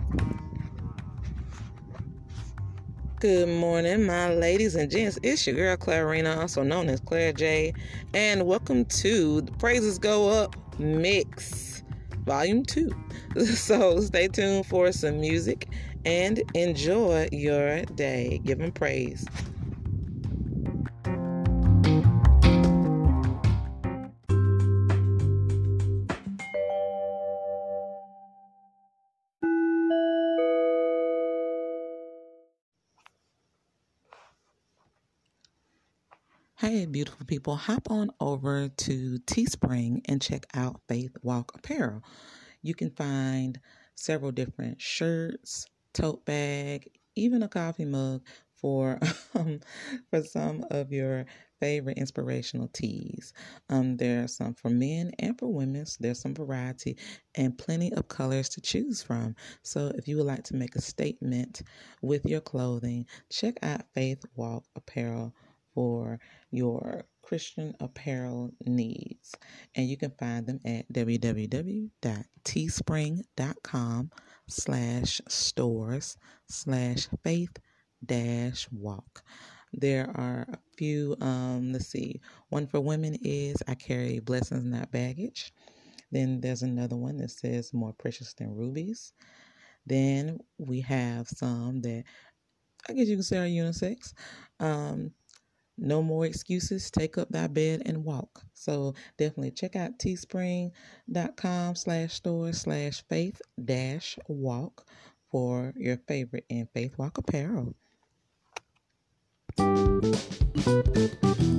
Good morning, my ladies and gents. It's your girl, Clarina, also known as Claire J. And welcome to the Praises Go Up Mix, Volume 2. So stay tuned for some music and enjoy your day. Give them praise. Hey, beautiful people, hop on over to Teespring and check out Faith Walk Apparel. You can find several different shirts, tote bag, even a coffee mug for for some of your favorite inspirational teas. There are some for men and for women. There's some variety and plenty of colors to choose from. So if you would like to make a statement with your clothing, check out Faith Walk Apparel for your Christian apparel needs. And you can find them at www.teespring.com/stores/faith-walk. There are a few, let's see, one for women is I carry blessings, not baggage. Then there's another one that says more precious than rubies. Then we have some that I guess you can say are unisex. No more excuses. Take up thy bed and walk. So definitely check out teespring.com/store/faith-walk for your favorite in Faith Walk apparel.